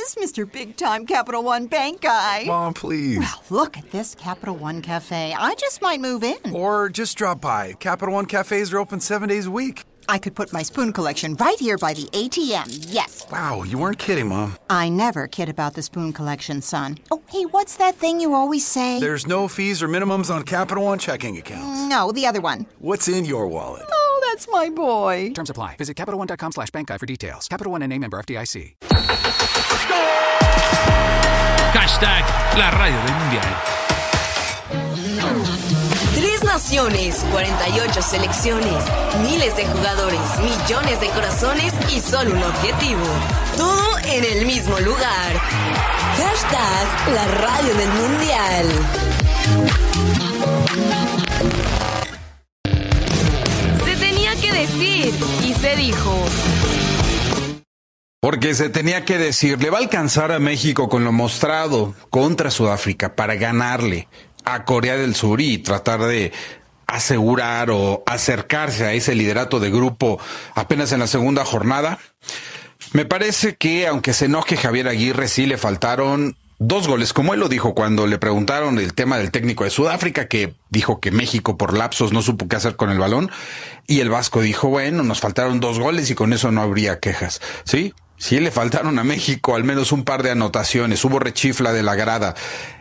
is Mr. Big Time Capital One Bank guy. Mom, please. Well, look at this Capital One Cafe. I just might move in. Or just drop by. Capital One cafes are open 7 days a week. I could put my spoon collection right here by the ATM, yes. Wow, you weren't kidding, Mom. I never kid about the spoon collection, son. Oh, hey, what's that thing you always say? There's no fees or minimums on Capital One checking accounts. No, the other one. What's in your wallet? Oh, that's my boy. Terms apply. Visit CapitalOne.com/bankguy for details. Capital One N.A. member FDIC. Hashtag la radio del mundial. 3 naciones, 48 selecciones, miles de jugadores, millones de corazones y solo un objetivo. Todo en el mismo lugar. Hashtag la radio del mundial. Se tenía que decir y se dijo. Porque se tenía que decir, le va a alcanzar a México con lo mostrado contra Sudáfrica para ganarle a Corea del Sur y tratar de asegurar o acercarse a ese liderato de grupo apenas en la segunda jornada. Me parece que, aunque se enoje Javier Aguirre, sí le faltaron 2 goles, como él lo dijo cuando le preguntaron el tema del técnico de Sudáfrica, que dijo que México por lapsos no supo qué hacer con el balón, y el vasco dijo, bueno, nos faltaron 2 goles y con eso no habría quejas, ¿sí? Sí le faltaron a México al menos un par de anotaciones, hubo rechifla de la grada.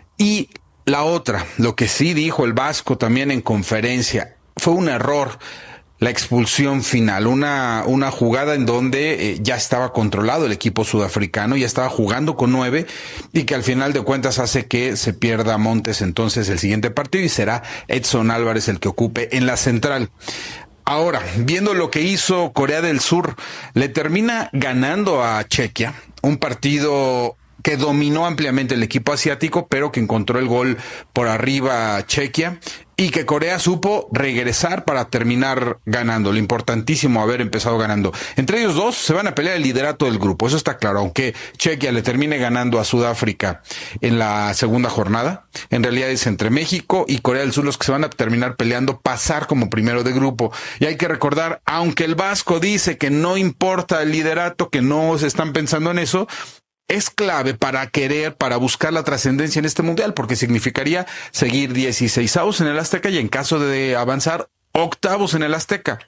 Y la otra, lo que sí dijo el vasco también en conferencia, fue un error. La expulsión final, una jugada en donde ya estaba controlado el equipo sudafricano, ya estaba jugando con 9 y que al final de cuentas hace que se pierda Montes entonces el siguiente partido y será Edson Álvarez el que ocupe en la central. Ahora, viendo lo que hizo Corea del Sur, le termina ganando a Chequia, un partido que dominó ampliamente el equipo asiático, pero que encontró el gol por arriba a Chequia y que Corea supo regresar para terminar ganando. Lo importantísimo haber empezado ganando. Entre ellos dos se van a pelear el liderato del grupo, eso está claro. Aunque Chequia le termine ganando a Sudáfrica en la segunda jornada, en realidad es entre México y Corea del Sur los que se van a terminar peleando pasar como primero de grupo. Y hay que recordar, aunque el vasco dice que no importa el liderato, que no se están pensando en eso, es clave para buscar la trascendencia en este mundial, porque significaría seguir 16avos en el Azteca y en caso de avanzar, 8avos en el Azteca.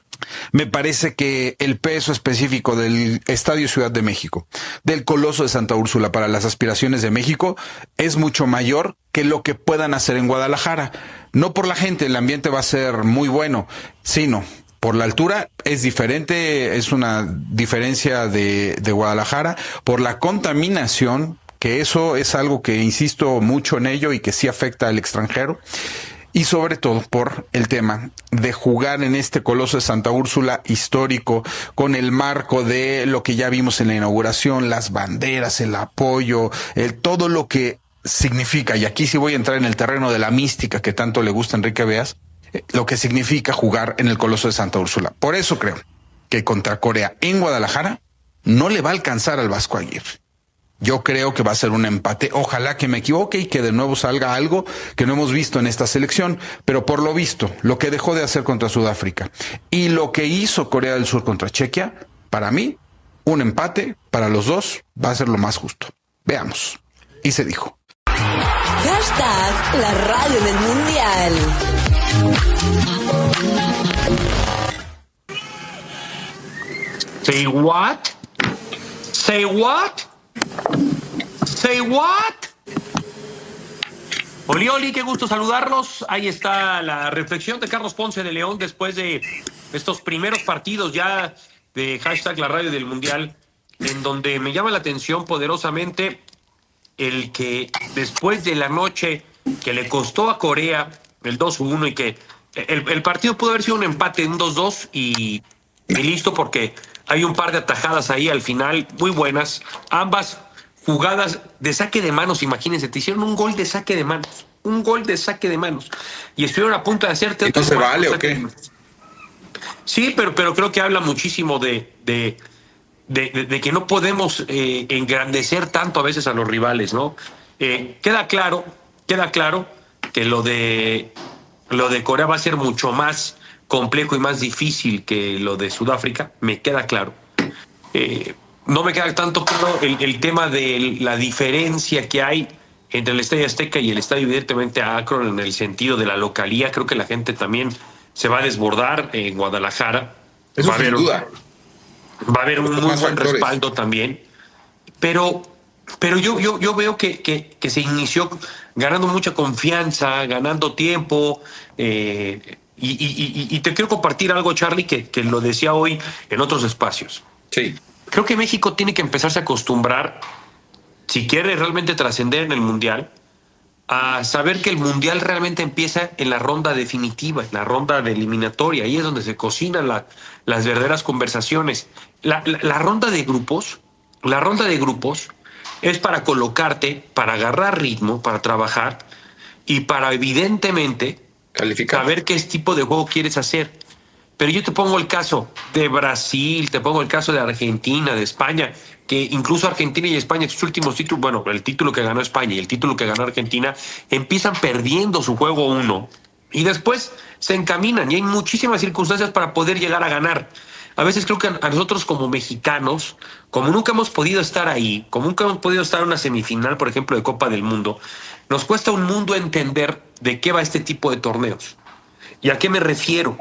Me parece que el peso específico del Estadio Ciudad de México, del Coloso de Santa Úrsula para las aspiraciones de México, es mucho mayor que lo que puedan hacer en Guadalajara. No por la gente, el ambiente va a ser muy bueno, sino por la altura es diferente, es una diferencia de Guadalajara, por la contaminación, que eso es algo que insisto mucho en ello y que sí afecta al extranjero, y sobre todo por el tema de jugar en este Coloso de Santa Úrsula histórico, con el marco de lo que ya vimos en la inauguración, las banderas, el apoyo, todo lo que significa, y aquí sí voy a entrar en el terreno de la mística que tanto le gusta a Enrique Beas, lo que significa jugar en el Coloso de Santa Úrsula. Por eso creo que contra Corea en Guadalajara no le va a alcanzar al Vasco Aguirre. Yo creo que va a ser un empate. Ojalá que me equivoque y que de nuevo salga algo que no hemos visto en esta selección. Pero por lo visto, lo que dejó de hacer contra Sudáfrica y lo que hizo Corea del Sur contra Chequia, para mí, un empate para los dos va a ser lo más justo. Veamos. Y se dijo. Hashtag la radio del mundial. Say what? Say what? Say what? Oli, oli, qué gusto saludarlos. Ahí está la reflexión de Carlos Ponce de León después de estos primeros partidos ya de hashtag la radio del mundial, en donde me llama la atención poderosamente el que después de la noche que le costó a Corea el 2-1 y que el partido pudo haber sido un empate, un 2-2 y listo, porque hay un par de atajadas ahí al final muy buenas, ambas jugadas de saque de manos. Imagínense, te hicieron un gol de saque de manos, y estuvieron a punto de hacerte. ¿Y no se vale o qué? Sí, pero creo que habla muchísimo de que no podemos engrandecer tanto a veces a los rivales, ¿no? Queda claro que lo de Corea va a ser mucho más complejo y más difícil que lo de Sudáfrica, me queda claro. no me queda tanto claro el tema de la diferencia que hay entre el Estadio Azteca y el estadio evidentemente Akron en el sentido de la localía. Creo que la gente también se va a desbordar en Guadalajara. Eso sin duda. Va a haber un muy buen respaldo también. Pero yo veo que se inició ganando mucha confianza, ganando tiempo. Y te quiero compartir algo, Charlie, que lo decía hoy en otros espacios. Sí. Creo que México tiene que empezarse a acostumbrar, si quiere realmente trascender en el Mundial, a saber que el Mundial realmente empieza en la ronda definitiva, en la ronda de eliminatoria. Ahí es donde se cocinan las verdaderas conversaciones. La ronda de grupos es para colocarte, para agarrar ritmo, para trabajar y para evidentemente calificar, saber qué tipo de juego quieres hacer. Pero yo te pongo el caso de Brasil, te pongo el caso de Argentina, de España, que incluso Argentina y España, sus últimos títulos, bueno, el título que ganó España y el título que ganó Argentina, empiezan perdiendo su juego 1 y después se encaminan y hay muchísimas circunstancias para poder llegar a ganar. A veces creo que a nosotros como mexicanos, como nunca hemos podido estar ahí, como nunca hemos podido estar en una semifinal, por ejemplo, de Copa del Mundo, nos cuesta un mundo entender de qué va este tipo de torneos. ¿Y a qué me refiero?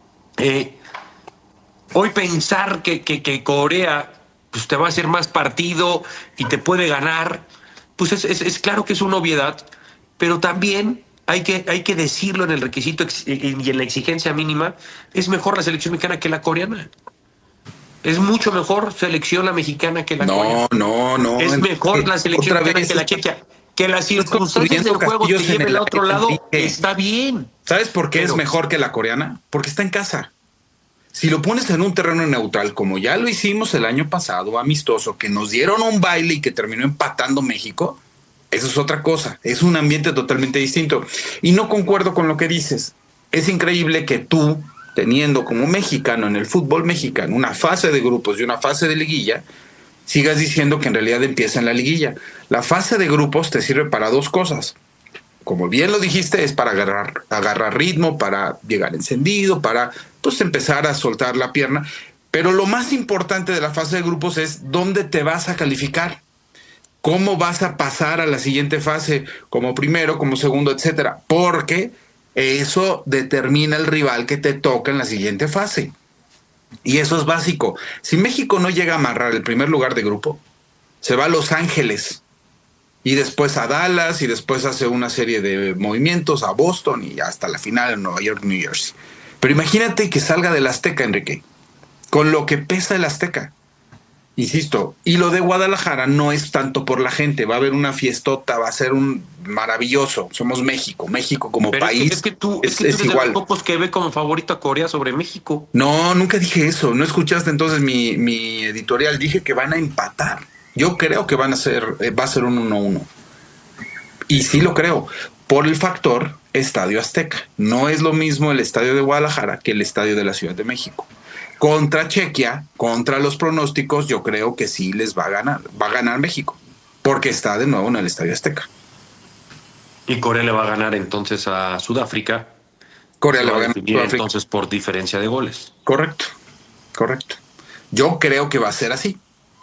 Hoy pensar que Corea pues, te va a hacer más partido y te puede ganar, pues es claro que es una obviedad, pero también hay que decirlo en el requisito y en la exigencia mínima, es mejor la selección mexicana que la coreana. Es mucho mejor selección la mexicana que la coreana. No. Es mejor la selección mexicana que la chequia. Que las circunstancias del juego te lleven al otro lado, está bien. ¿Sabes por qué es mejor que la coreana? Porque está en casa. Si lo pones en un terreno neutral, como ya lo hicimos el año pasado, amistoso, que nos dieron un baile y que terminó empatando México, eso es otra cosa. Es un ambiente totalmente distinto. Y no concuerdo con lo que dices. Es increíble que tú, teniendo como mexicano en el fútbol mexicano una fase de grupos y una fase de liguilla, sigas diciendo que en realidad empieza en la liguilla. La fase de grupos te sirve para dos cosas. Como bien lo dijiste, es para agarrar ritmo, para llegar encendido, para pues empezar a soltar la pierna. Pero lo más importante de la fase de grupos es dónde te vas a calificar, cómo vas a pasar a la siguiente fase, como primero, como segundo, etcétera. Porque eso determina el rival que te toca en la siguiente fase. Y eso es básico. Si México no llega a amarrar el primer lugar de grupo, se va a Los Ángeles y después a Dallas y después hace una serie de movimientos a Boston y hasta la final en Nueva York, New Jersey. Pero imagínate que salga del Azteca, Enrique, con lo que pesa el Azteca. Insisto, y lo de Guadalajara no es tanto por la gente, va a haber una fiestota, va a ser un maravilloso. Somos México como pero país. Es que tú eres de los pocos que ve como favorito a Corea sobre México. No, nunca dije eso. No escuchaste entonces mi editorial. Dije que van a empatar. Yo creo que va a ser un 1-1. Y sí lo creo, por el factor Estadio Azteca. No es lo mismo el estadio de Guadalajara que el estadio de la Ciudad de México. Contra Chequia, contra los pronósticos, yo creo que sí les va a ganar. Va a ganar México, porque está de nuevo en el Estadio Azteca. Y Corea le va a ganar entonces a Sudáfrica. Corea le va a ganar a Sudáfrica. Entonces por diferencia de goles. Correcto. Yo creo que va a ser así.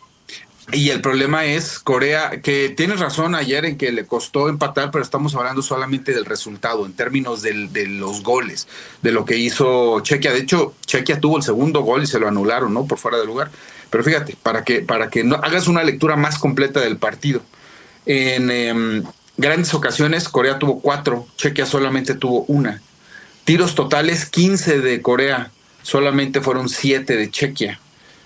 Y el problema es Corea, que tienes razón ayer en que le costó empatar, pero estamos hablando solamente del resultado, en términos de los goles, de lo que hizo Chequia. De hecho, Chequia tuvo el segundo gol y se lo anularon, ¿no? Por fuera de lugar. Pero fíjate, para que no hagas una lectura más completa del partido. En grandes ocasiones, Corea tuvo 4, Chequia solamente tuvo 1. Tiros totales, 15 de Corea, solamente fueron 7 de Chequia.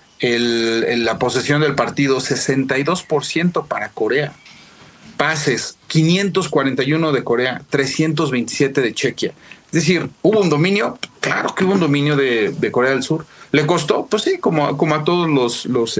La posesión del partido, 62% para Corea. Pases, 541 de Corea, 327 de Chequia. Es decir, ¿hubo un dominio? Claro que hubo un dominio de Corea del Sur. ¿Le costó? Pues sí, como a todos los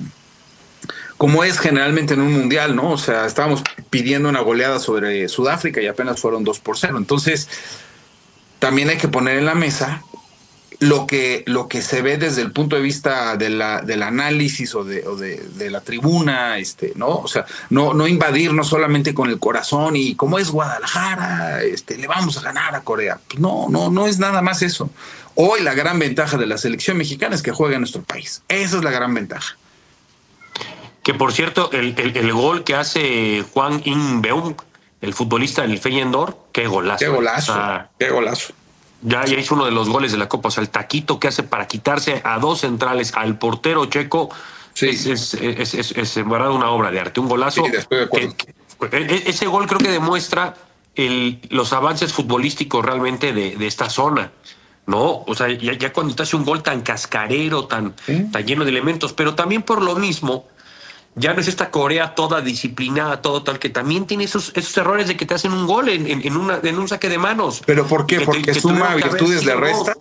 como es generalmente en un mundial, ¿no? O sea, estábamos pidiendo una goleada sobre Sudáfrica y apenas fueron 2-0. Entonces, también hay que poner en la mesa lo que se ve desde el punto de vista del análisis o de la tribuna, ¿no? O sea, no invadirnos solamente con el corazón y como es Guadalajara, le vamos a ganar a Corea. Pues no es nada más eso. Hoy la gran ventaja de la selección mexicana es que juega en nuestro país. Esa es la gran ventaja. Que por cierto, el gol que hace Hwang In-beom, el futbolista del Feyenoord, qué golazo. Qué golazo, O sea, qué golazo. ya hizo uno de los goles de la Copa. O sea, el taquito que hace para quitarse a dos centrales, al portero checo, Sí. es en verdad una obra de arte, un golazo. Sí, estoy de acuerdo. Ese gol creo que demuestra los avances futbolísticos realmente de esta zona, ¿no? O sea, ya cuando te hace un gol tan cascarero, tan lleno de elementos, pero también por lo mismo, ya no es esta Corea toda disciplinada, todo tal, que también tiene esos errores de que te hacen un gol en un saque de manos. ¿Pero por qué? ¿Porque suma virtudes le resta?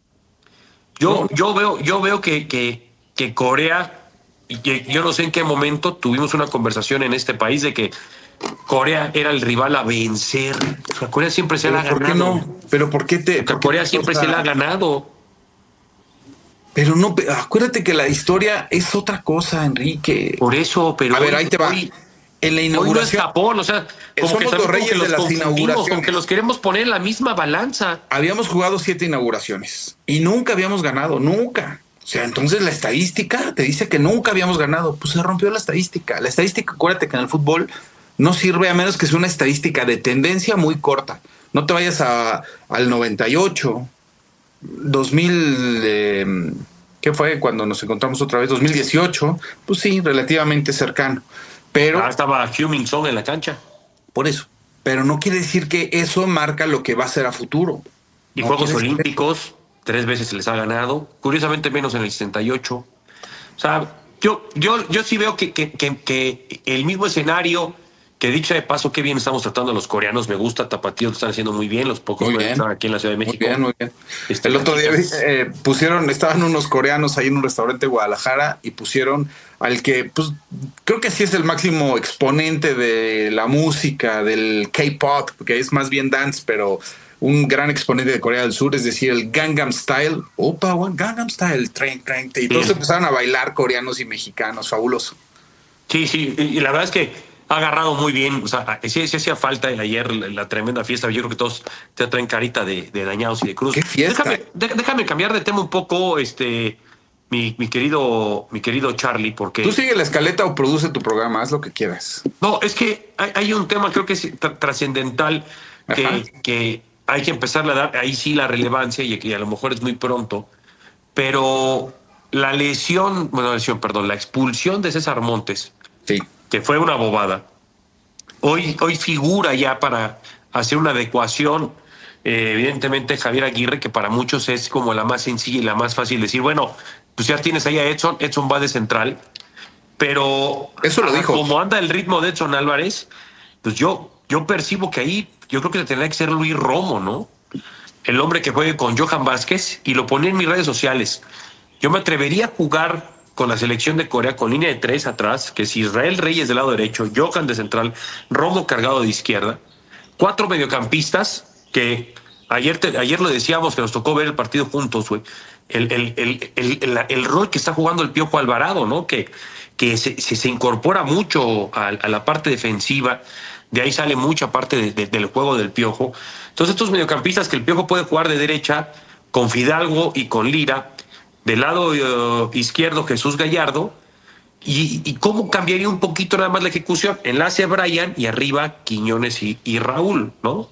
Yo veo que Corea, y que yo no sé en qué momento tuvimos una conversación en este país de que Corea era el rival a vencer. O sea, Corea siempre se la ha ganado. ¿Por qué no? ¿Pero por qué te...? Porque Corea siempre se la ha ganado. Pero no, acuérdate que la historia es otra cosa, Enrique. Por eso, pero... A ver, ahí te va. En la Hoy no es inauguración... Japón, o sea, como somos que los reyes de las inauguraciones. Como que los queremos poner en la misma balanza. Habíamos jugado 7 inauguraciones y nunca habíamos ganado, nunca. O sea, entonces la estadística te dice que nunca habíamos ganado. Pues se rompió la estadística. La estadística, acuérdate que en el fútbol no sirve a menos que sea una estadística de tendencia muy corta. No te vayas al 98, 2000, ¿qué fue cuando nos encontramos otra vez? 2018, pues sí, relativamente cercano. Pero estaba Heung-min Son en la cancha. Por eso. Pero no quiere decir que eso marca lo que va a ser a futuro. Y No Juegos quiere decir- Olímpicos, 3 veces se les ha ganado. Curiosamente menos en el 68. O sea, yo sí veo que el mismo escenario, que dicho de paso, qué bien estamos tratando a los coreanos. Me gusta, Tapatío, lo están haciendo muy bien. Los pocos Muy que bien. están aquí en la Ciudad de México. Muy bien, muy bien. Este, El otro día chicas. estaban unos coreanos ahí en un restaurante de Guadalajara y pusieron al que, pues, creo que sí es el máximo exponente de la música, del K-pop, que es más bien dance, pero un gran exponente de Corea del Sur, es decir, el Gangnam Style. Opa, Gangnam Style, tren. Y todos empezaron a bailar coreanos y mexicanos, fabuloso. Sí, y la verdad es que ha agarrado muy bien. O sea, sí hacía falta ayer la tremenda fiesta. Yo creo que todos te traen carita de dañados y de cruz. ¿Qué fiesta? Déjame cambiar de tema un poco, mi querido Charlie, porque... Tú sigue la escaleta o produce tu programa, haz lo que quieras. No, es que hay un tema, creo que es trascendental, que hay que empezarle a dar ahí sí la relevancia, y que a lo mejor es muy pronto, pero la expulsión de César Montes, Sí. que fue una bobada, hoy figura ya para hacer una adecuación. Evidentemente Javier Aguirre, que para muchos es como la más sencilla y la más fácil decir, bueno, pues ya tienes ahí a Edson va de central, pero Eso lo dijo. como anda el ritmo de Edson Álvarez, pues yo percibo que ahí yo creo que tendría que ser Luis Romo, ¿no? El hombre que juegue con Johan Vázquez, y lo ponía en mis redes sociales. Yo me atrevería a jugar con la selección de Corea con línea de 3 atrás, que es Israel Reyes del lado derecho, Johan de central, Romo cargado de izquierda, 4 mediocampistas, que ayer lo decíamos, que nos tocó ver el partido juntos, güey. El rol que está jugando el Piojo Alvarado, ¿no? Que se incorpora mucho a la parte defensiva, de ahí sale mucha parte del juego del Piojo. Entonces estos mediocampistas que el Piojo puede jugar de derecha con Fidalgo y con Lira, del lado izquierdo Jesús Gallardo, y cómo cambiaría un poquito nada más la ejecución, enlace Brian y arriba Quiñones y Raúl, ¿no?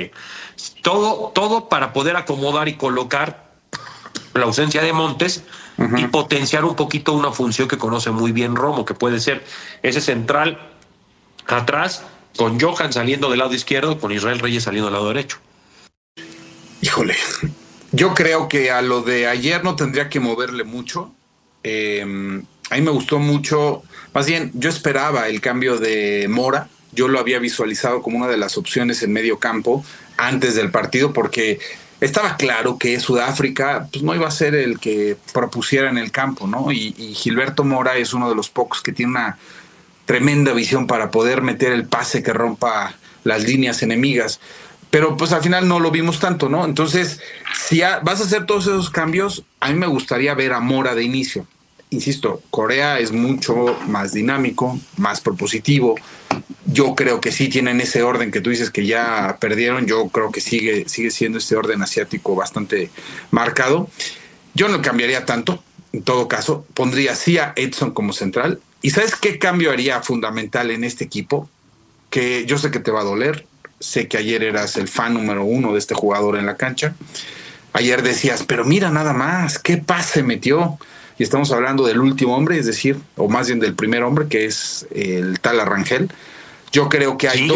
Todo para poder acomodar y colocar la ausencia de Montes y potenciar un poquito una función que conoce muy bien Romo, que puede ser ese central atrás, con Johan saliendo del lado izquierdo, con Israel Reyes saliendo del lado derecho. Híjole, yo creo que a lo de ayer no tendría que moverle mucho. A mí me gustó mucho, más bien yo esperaba el cambio de Mora. Yo lo había visualizado como una de las opciones en medio campo antes del partido, porque estaba claro que Sudáfrica pues no iba a ser el que propusiera en el campo, ¿no? Y Gilberto Mora es uno de los pocos que tiene una tremenda visión para poder meter el pase que rompa las líneas enemigas. Pero pues al final no lo vimos tanto, ¿no? Entonces, si vas a hacer todos esos cambios, a mí me gustaría ver a Mora de inicio. Insisto, Corea es mucho más dinámico, más propositivo. Yo creo que sí tienen ese orden que tú dices que ya perdieron. Yo creo que sigue siendo este orden asiático bastante marcado. Yo no cambiaría tanto. En todo caso, pondría sí a Edson como central, ¿Y sabes qué cambio haría fundamental en este equipo? Que yo sé que te va a doler, sé que ayer eras el fan número 1 de este jugador en la cancha. Ayer decías, pero mira nada más, qué pase metió. Y estamos hablando del último hombre, es decir, o más bien del primer hombre, que es el Tala Rangel. Yo creo que hay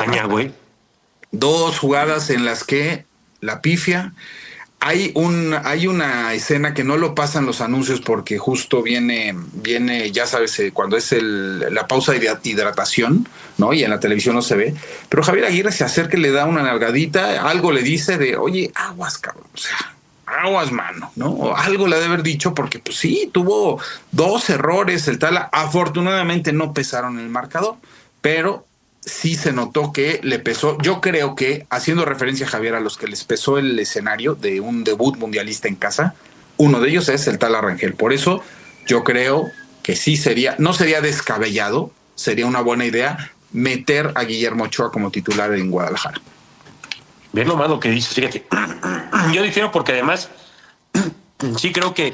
dos jugadas en las que la pifia. Hay una escena que no lo pasan los anuncios porque justo viene, ya sabes, cuando es la pausa de hidratación, ¿no? Y en la televisión no se ve. Pero Javier Aguirre se acerca y le da una nalgadita, algo le dice de, oye, aguas, cabrón, o sea, aguas, mano, ¿no? O algo le ha de haber dicho porque, pues sí, tuvo 2 errores el Tala. Afortunadamente no pesaron el marcador, pero sí se notó que le pesó. Yo creo que, haciendo referencia, Javier, a los que les pesó el escenario de un debut mundialista en casa, uno de ellos es el Tala Rangel. Por eso yo creo que sí no sería descabellado, sería una buena idea meter a Guillermo Ochoa como titular en Guadalajara. Bien nomás lo que dices, fíjate. Yo difiero porque además sí creo que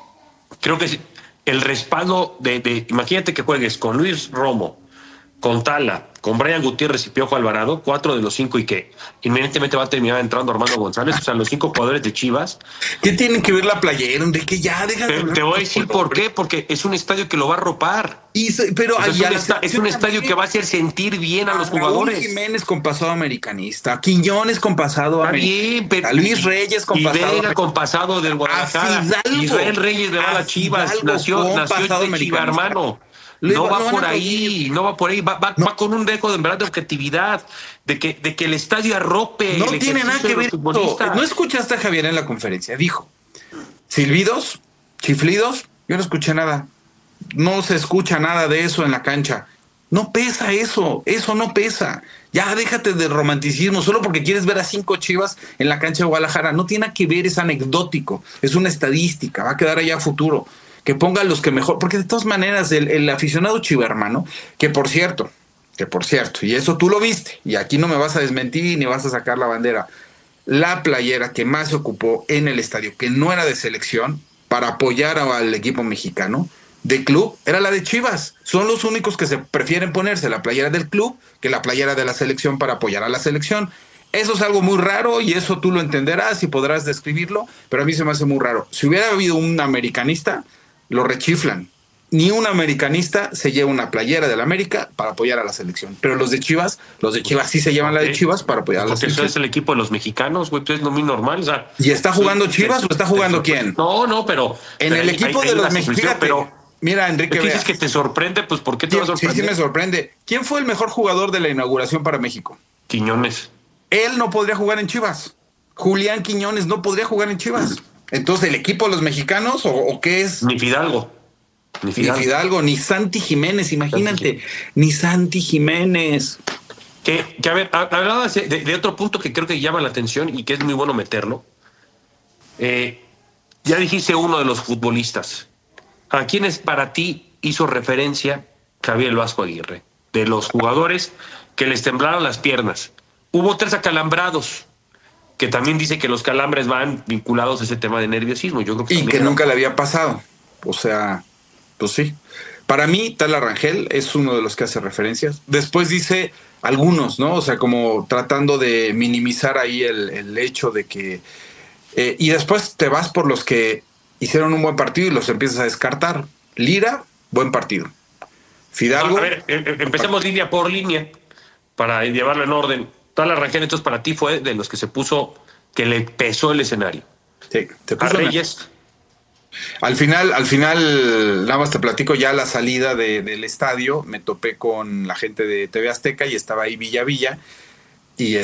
el respaldo de imagínate que juegues con Luis Romo, con Tala, con Brian Gutiérrez y Piojo Alvarado, 4 de los 5 y que inmediatamente va a terminar entrando Armando González, o sea, los 5 jugadores de Chivas. ¿Qué tienen que ver la playera, Enrique? Ya, déjate. Te voy a decir por qué, porque es un estadio que lo va a arropar. Pero es un estadio que va a hacer sentir bien a los jugadores. Raúl Jiménez con pasado americanista, Quiñones con pasado americanista, Luis Reyes con pasado Vega con pasado del Guadalajara, Israel Reyes de la Chivas, nació de Chiva, hermano. No va por ahí, va con un dejo de verdad de objetividad, de que el estadio arrope. No tiene nada que ver. ¿No escuchaste a Javier en la conferencia? Dijo, silbidos, chiflidos, yo no escuché nada. No se escucha nada de eso en la cancha. No pesa eso no pesa. Ya déjate de romanticismo, solo porque quieres ver a 5 Chivas en la cancha de Guadalajara. No tiene nada que ver, es anecdótico, es una estadística, va a quedar allá a futuro. Que ponga los que mejor, porque de todas maneras el aficionado chivermano, que por cierto, y eso tú lo viste, y aquí no me vas a desmentir ni vas a sacar la bandera, la playera que más se ocupó en el estadio, que no era de selección, para apoyar al equipo mexicano, de club, era la de Chivas. Son los únicos que se prefieren ponerse la playera del club que la playera de la selección para apoyar a la selección. Eso es algo muy raro y eso tú lo entenderás y podrás describirlo, pero a mí se me hace muy raro. Si hubiera habido un americanista, lo rechiflan. Ni un americanista se lleva una playera del América para apoyar a la selección. Pero los de Chivas sí se llevan la de Chivas para apoyar a la selección. Porque eso es el equipo de los mexicanos, güey, pues es lo muy normal. O sea, ¿y está jugando Chivas o está jugando quién? No, pero... En el equipo de los mexicanos. Pero mira, Enrique, ¿qué dices que te sorprende? Pues ¿por qué te va a sorprender? Sí me sorprende. ¿Quién fue el mejor jugador de la inauguración para México? Quiñones. Él no podría jugar en Chivas. Julián Quiñones no podría jugar en Chivas. Entonces, ¿el equipo de los mexicanos o qué es? Ni Fidalgo, ni Santi Jiménez, imagínate. Ni Santi Jiménez. Que a ver, hablabas de otro punto que creo que llama la atención y que es muy bueno meterlo. Ya dijiste uno de los futbolistas. ¿A quiénes para ti hizo referencia Javier El Vasco Aguirre? De los jugadores que les temblaron las piernas. Hubo 3 acalambrados, que también dice que los calambres van vinculados a ese tema de nerviosismo. Yo creo que y que nunca le había pasado. O sea, pues sí. Para mí, Tala Rangel es uno de los que hace referencias. Después dice algunos, ¿no? O sea, como tratando de minimizar ahí el hecho de que... y después te vas por los que hicieron un buen partido y los empiezas a descartar. Lira, buen partido. Fidalgo... A ver, empecemos línea por línea para llevarlo en orden. Tala Rangel, entonces para ti fue de los que se puso, que le pesó el escenario. Sí, te puso a Reyes. Al final, nada más te platico ya la salida del estadio. Me topé con la gente de TV Azteca y estaba ahí Villa y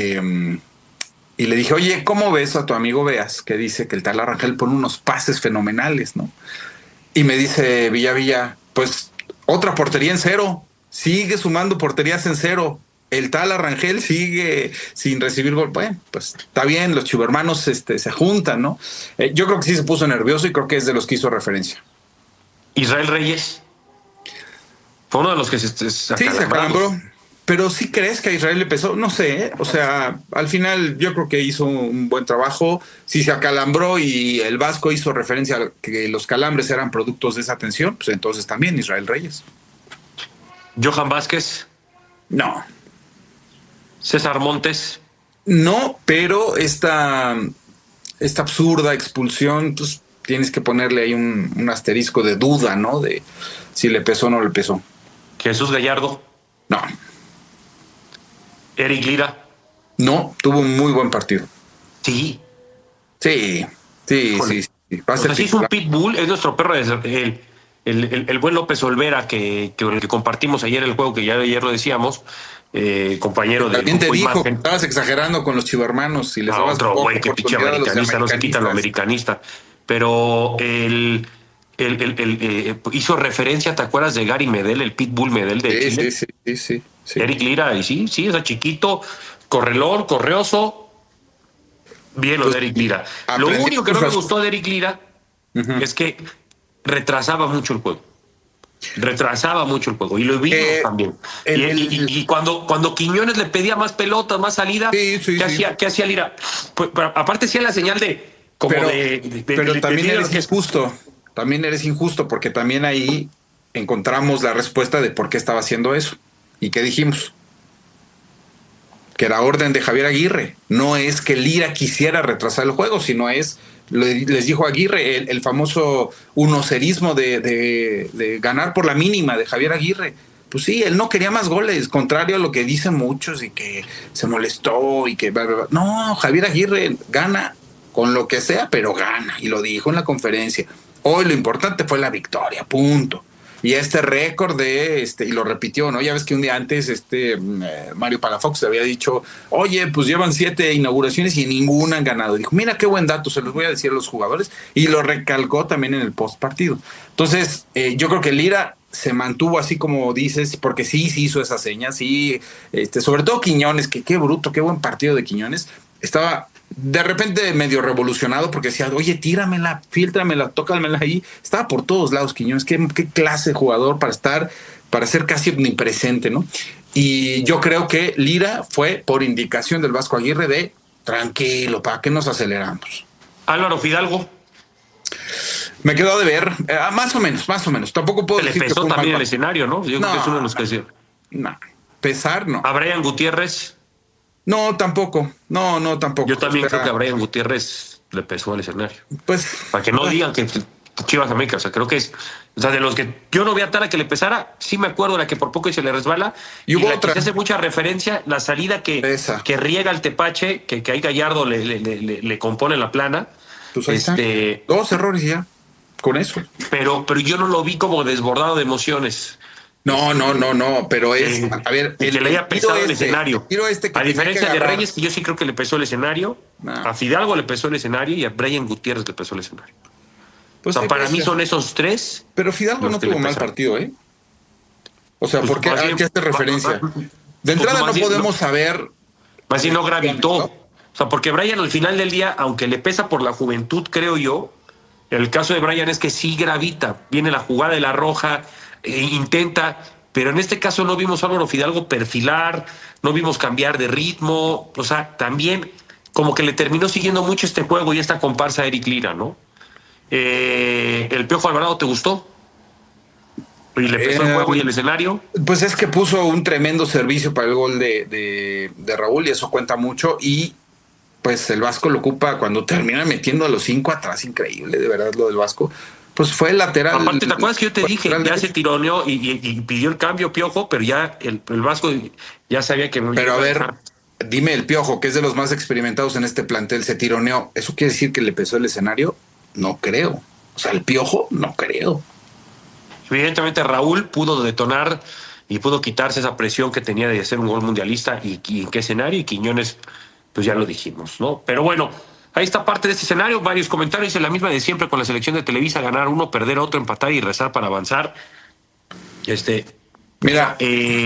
y le dije, oye, ¿cómo ves a tu amigo Beas? Que dice que el Tala Rangel pone unos pases fenomenales, ¿no? Y me dice Villa, pues otra portería en 0. Sigue sumando porterías en 0. El Tala Rangel sigue sin recibir gol. Bueno, pues está bien, los chivermanos se juntan, ¿no? Yo creo que sí se puso nervioso y creo que es de los que hizo referencia. Israel Reyes fue uno de los que se acalambró. Pero ¿sí crees que a Israel le pesó? No sé, ¿eh? O sea, al final yo creo que hizo un buen trabajo. Si se acalambró y el Vasco hizo referencia a que los calambres eran productos de esa tensión, pues entonces también Israel Reyes. Johan Vázquez, No, César Montes. no, pero esta absurda expulsión, pues tienes que ponerle ahí un asterisco de duda, ¿no? De si le pesó o no le pesó. Jesús Gallardo, No, Eric Lira. no, tuvo un muy buen partido. Sí. Sí. Va a O ser sea, sí es un titular. pitbull, es nuestro perro, el buen López Olvera, con el que compartimos ayer el juego, que ya ayer lo decíamos, compañero de También te Grupo dijo que Imagen. estabas exagerando con los chivermanos y les Ah, dabas otro poca güey que pinche oportunidad a los americanista, no se quita lo americanistas. americanista. Pero hizo referencia, ¿te acuerdas de Gary Medel, el pitbull Medel de Chile? Sí. Eric Lira, y sí, es chiquito, correlón, correoso. Bien lo de Eric Lira. Lo aprendió único que no me cosas. gustó de Eric Lira es que retrasaba mucho el juego. Y lo vimos también. Y cuando Quiñones le pedía más pelotas, más salida, ¿qué hacía Lira? Pues, aparte hacía la señal de pero también eres injusto. También eres injusto porque también ahí encontramos la respuesta de por qué estaba haciendo eso. ¿Y qué dijimos? Que era orden de Javier Aguirre. No es que Lira quisiera retrasar el juego, sino les dijo Aguirre, el famoso unocerismo de ganar por la mínima de Javier Aguirre. Pues sí, él no quería más goles, contrario a lo que dicen muchos y que se molestó y que... No, Javier Aguirre gana con lo que sea, pero gana. Y lo dijo en la conferencia. Hoy lo importante fue la victoria, punto. Y este récord y lo repitió, ¿no? Ya ves que un día antes Mario Palafox había dicho, oye, pues llevan 7 inauguraciones y ninguna han ganado. Dijo, mira qué buen dato, se los voy a decir a los jugadores. Y lo recalcó también en el post partido. Entonces, yo creo que Lira se mantuvo así como dices, porque sí hizo esa seña, sí, sobre todo Quiñones, que qué bruto, qué buen partido de Quiñones. Estaba de repente medio revolucionado porque decía, oye, tíramela, fíltramela, tócamela ahí. Estaba por todos lados Quiñones, qué clase de jugador para ser casi omnipresente, ¿no? Y yo creo que Lira fue por indicación del Vasco Aguirre de tranquilo, ¿para qué nos aceleramos? Álvaro Fidalgo. Me quedó de ver, más o menos. Tampoco puedo Le decir pesó que fue también mal. el escenario, ¿no? Yo creo que es uno de los que sí. No, pesar no. A Brian Gutiérrez. No, tampoco. No, tampoco. Yo también creo que a Brian Gutiérrez le pesó el escenario. Pues. Para que no digan que Chivas América, o sea, creo que es. O sea, de los que yo no vi a Tara que le pesara, sí me acuerdo la que por poco y se le resbala. Y hubo la otra. que se hace mucha referencia, la salida que riega el Tepache, que ahí Gallardo le compone la plana. Pues ahí está. 2 errores ya, con eso. Pero yo no lo vi como desbordado de emociones. No, pero es, a ver, que le haya pesado el escenario. A diferencia de Reyes, que yo sí creo que le pesó el escenario, a Fidalgo le pesó el escenario y a Brian Gutiérrez le pesó el escenario. Pues o sea, para mí son esos tres. Pero Fidalgo no tuvo mal partido, ¿eh? O sea, ¿por qué hay que hacer referencia? De entrada no podemos saber. Más bien no gravitó. O sea, porque Brian al final del día, aunque le pesa por la juventud, creo yo, el caso de Brian es que sí gravita. Viene la jugada de la roja, intenta, pero en este caso no vimos a Álvaro Fidalgo perfilar, no vimos cambiar de ritmo. O sea, también como que le terminó siguiendo mucho este juego y esta comparsa a Eric Lira, ¿no? ¿El Piojo Alvarado te gustó? ¿Y le pesó el juego y el escenario? Pues es que puso un tremendo servicio para el gol de Raúl y eso cuenta mucho. Y pues el Vasco lo ocupa cuando termina metiendo a los 5 atrás. Increíble, de verdad, lo del Vasco. Pues fue el lateral. Aparte, ¿te acuerdas que yo te dije? Ya se tironeó y pidió el cambio Piojo, pero ya el Vasco ya sabía que... Pero a ver, dime el Piojo, que es de los más experimentados en este plantel, se tironeó. ¿Eso quiere decir que le pesó el escenario? No creo. O sea, el Piojo, no creo. Evidentemente Raúl pudo detonar y pudo quitarse esa presión que tenía de hacer un gol mundialista y en qué escenario, y Quiñones, pues ya lo dijimos, ¿no? Pero bueno, ahí está parte de este escenario, varios comentarios, en la misma de siempre con la selección de Televisa, ganar uno, perder otro, empatar y rezar para avanzar. Mira,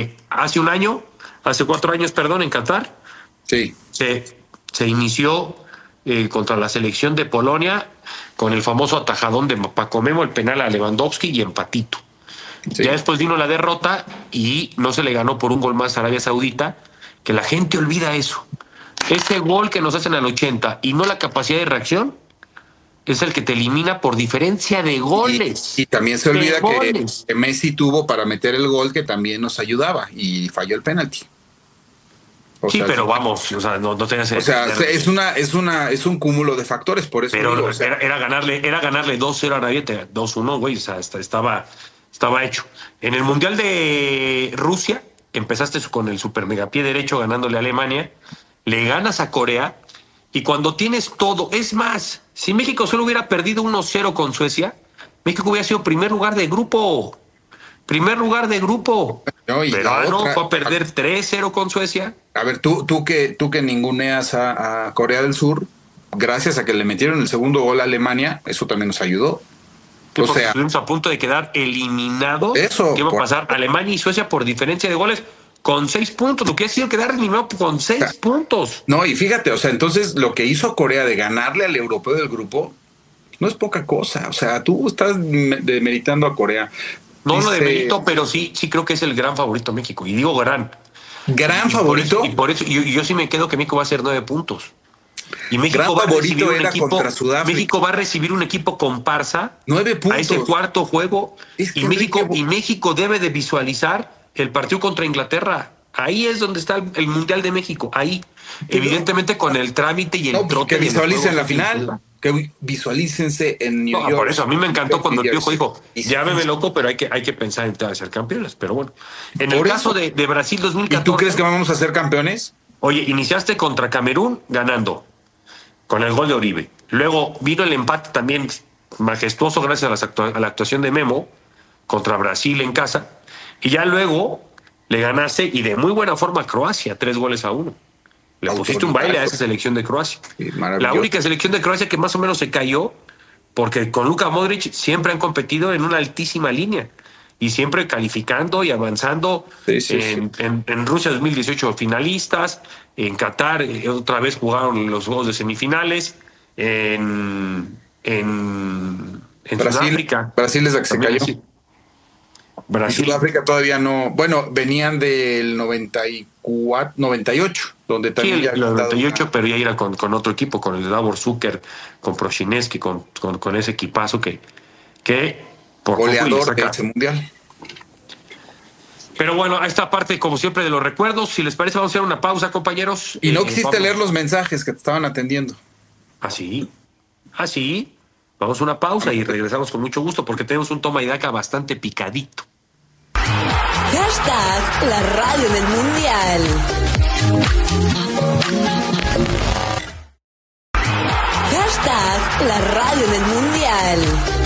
hace 4 años, en Qatar, sí, se inició contra la selección de Polonia con el famoso atajadón de Paco Memo, el penal a Lewandowski y empatito. Sí. Ya después vino la derrota y no se le ganó por un gol más a Arabia Saudita, que la gente olvida eso. Ese gol que nos hacen al 80 y no la capacidad de reacción es el que te elimina por diferencia de goles. Y también se olvida De goles. que Messi tuvo para meter el gol que también nos ayudaba y falló el penalti. Sí, pero vamos, o sea, no tengas. O sea, es un cúmulo de factores, por eso. Pero digo, o sea, era ganarle 2-0 a Arabia, 2-1, güey, o sea, estaba hecho. En el Mundial de Rusia, empezaste con el super megapié derecho ganándole a Alemania, le ganas a Corea, y cuando tienes todo, es más, si México solo hubiera perdido 1-0 con Suecia, México hubiera sido primer lugar de grupo. No, y pero la no, otra- fue a perder 3-0 con Suecia. A ver, tú que ninguneas a Corea del Sur, gracias a que le metieron el segundo gol a Alemania, eso también nos ayudó. Que O porque sea, estuvimos a punto de quedar eliminados. Eso, ¿Qué iba a por- pasar? Alemania y Suecia por diferencia de goles con 6 puntos. Lo que ha sido quedar eliminado con 6 puntos. no, y fíjate, o sea, entonces lo que hizo Corea de ganarle al europeo del grupo no es poca cosa. O sea, tú estás demeritando a Corea. No lo Dice- demerito, pero sí creo que es el gran favorito México. Y digo gran. Gran Y favorito. por eso yo sí me quedo que México va a ser 9 puntos. Y México Gran va a recibir favorito un era equipo. contra Sudáfrica. México va a recibir un equipo comparsa 9 puntos. a ese cuarto juego. Es que Y México debe de visualizar el partido contra Inglaterra. Ahí es donde está el Mundial de México. Ahí. Evidentemente con el trámite y el No, pues trote. que y el visualicen la juego. final. Que visualícense en New York. Por eso a mí me encantó cuando el New Piojo Jersey. dijo, llámeme loco, pero hay que pensar en ser campeones. Pero bueno, en el Por caso eso. de Brasil ¿Y 2014. tú crees que vamos a ser campeones? Oye, iniciaste contra Camerún ganando con el gol de Oribe. Luego vino el empate también majestuoso gracias a la actuación de Memo contra Brasil en casa. Y ya luego le ganaste y de muy buena forma a Croacia, 3-1. Le pusiste un baile a esa selección de Croacia. Sí, maravilloso. La única selección de Croacia que más o menos se cayó, porque con Luka Modric siempre han competido en una altísima línea y siempre calificando y avanzando. Sí, sí, en Rusia 2018 finalistas, en Qatar otra vez jugaron los juegos de semifinales, en Sudáfrica. Brasil es la que se También cayó. sí. Y Brasil. Sudáfrica todavía no. Bueno, venían del 94, 98, donde Sí, también el ya había 98, dado pero ya era con otro equipo, con el Davor Zucker, con Proshineski, con ese equipazo que por poco y le goleador de saca. ese mundial. Pero bueno, a esta parte, como siempre, de los recuerdos, si les parece, vamos a hacer una pausa, compañeros. Y no quisiste vamos. leer los mensajes que te estaban atendiendo. Así. Vamos a una pausa y regresamos con mucho gusto porque tenemos un toma y daca bastante picadito. Hashtag la radio del mundial. Hashtag la radio del mundial.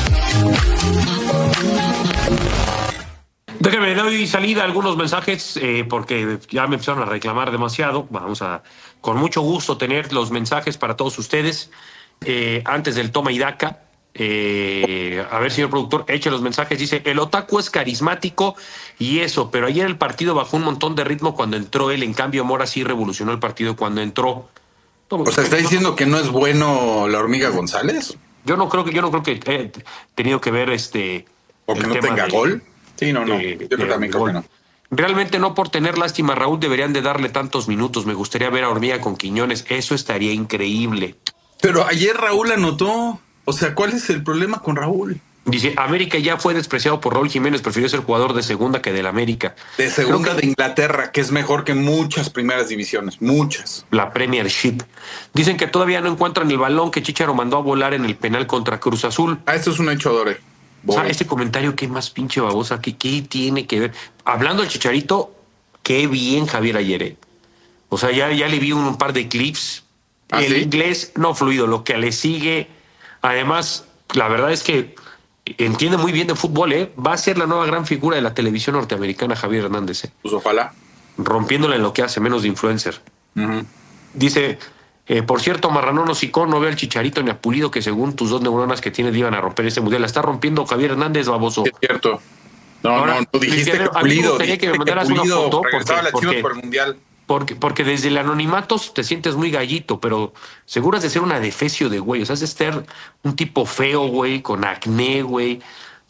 Déjenme doy salida a algunos mensajes porque ya me empezaron a reclamar demasiado. Vamos a, con mucho gusto, tener los mensajes para todos ustedes antes del toma y daca. A ver, señor productor, eche los mensajes. Dice, el otaku es carismático y eso, pero ayer el partido bajó un montón de ritmo cuando entró él. En cambio, Mora sí revolucionó el partido cuando entró. O sea, ¿está diciendo que no es bueno la hormiga González? Yo no creo que he tenido que ver ¿O que el no tema tenga de- gol? Sí, no. de- Yo de también creo gol. que no. Realmente no por tener lástima, Raúl, deberían de darle tantos minutos. Me gustaría ver a Hormiga con Quiñones. Eso estaría increíble. Pero ayer Raúl anotó. O sea, ¿cuál es el problema con Raúl? Dice, América ya fue despreciado por Raúl Jiménez. Prefirió ser jugador de segunda que del América. De segunda Creo que de Inglaterra, que es mejor que muchas primeras divisiones. Muchas. la Premiership. Dicen que todavía no encuentran el balón que Chícharo mandó a volar en el penal contra Cruz Azul. Esto es un hecho, Dore. O sea, este comentario, qué más pinche babosa, ¿qué tiene que ver? Hablando del Chicharito, qué bien Javier ayer, ¿eh? O sea, ya le vi un par de clips. ¿Ah, El sí? inglés no fluido, lo que le sigue. Además, la verdad es que entiende muy bien de fútbol, ¿eh? Va a ser la nueva gran figura de la televisión norteamericana, Javier Hernández, ¿eh? Pues ojalá. Rompiéndola en lo que hace, menos de influencer. Ujú. Dice, por cierto, Marranón Hocicón, no ve al Chicharito ni a Pulido, que según tus 2 neuronas que tienes iban a romper este mundial. La está rompiendo Javier Hernández, baboso. Es cierto. No, Ahora, no dijiste Luis Guerrero, que a mí me Pulido. gustaría que me dijiste mandaras una Pulido foto regresaba a la porque- Chivas por el mundial. Porque desde el anonimato te sientes muy gallito, pero seguro has de ser una defecio de güey. O sea, has de ser un tipo feo, güey, con acné, güey. O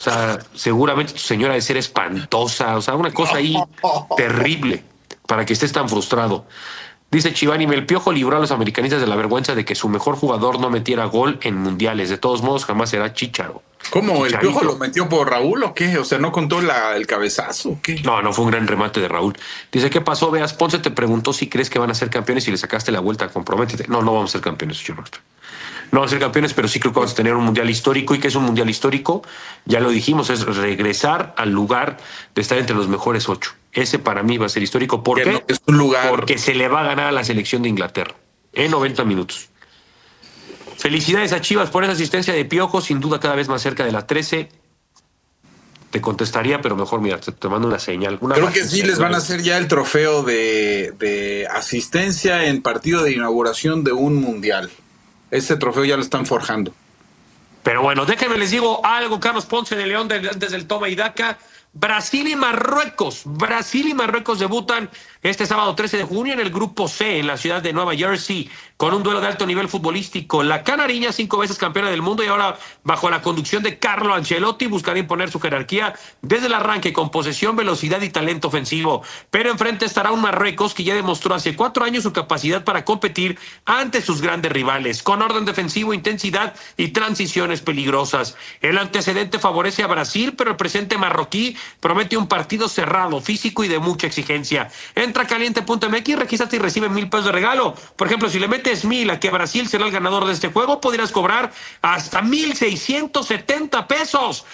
sea, seguramente tu señora debe ser espantosa. O sea, una cosa ahí terrible para que estés tan frustrado. Dice Chivani, el Piojo libró a los americanistas de la vergüenza de que su mejor jugador no metiera gol en mundiales. De todos modos, jamás será Chícharo. ¿Cómo? ¿El Chicharito. Piojo lo metió por Raúl o qué? O sea, ¿no contó el cabezazo o qué? No, fue un gran remate de Raúl. Dice, ¿qué pasó? Veas, Ponce te preguntó si crees que van a ser campeones y le sacaste la vuelta. Comprométete. No vamos a ser campeones, señor. No vamos a ser campeones, pero sí creo que vamos a tener un mundial histórico. ¿Y qué es un mundial histórico? Ya lo dijimos, es regresar al lugar de estar entre los mejores 8. Ese para mí va a ser histórico. ¿Por qué? No, es un lugar. Porque se le va a ganar a la selección de Inglaterra en 90 minutos. Felicidades a Chivas por esa asistencia de Piojo, sin duda cada vez más cerca de la 13. Te contestaría, pero mejor, mira, te mando una señal. Creo que sí les van a hacer ya el trofeo de asistencia en partido de inauguración de un mundial. Ese trofeo ya lo están forjando. Pero bueno, déjenme les digo algo, Carlos Ponce de León, antes del toma y daca. Brasil y Marruecos debutan este sábado 13 de junio en el grupo C en la ciudad de Nueva Jersey con un duelo de alto nivel futbolístico. La canariña, 5 veces campeona del mundo y ahora bajo la conducción de Carlo Ancelotti buscará imponer su jerarquía desde el arranque con posesión, velocidad y talento ofensivo. Pero enfrente estará un Marruecos que ya demostró hace 4 años su capacidad para competir ante sus grandes rivales con orden defensivo, intensidad y transiciones peligrosas. El antecedente favorece a Brasil, pero el presente marroquí promete un partido cerrado, físico y de mucha exigencia. Entra a caliente.mx, regístrate y recibe $1,000 de regalo. Por ejemplo, si le metes 1,000 a que Brasil será el ganador de este juego, podrás cobrar hasta $1,670.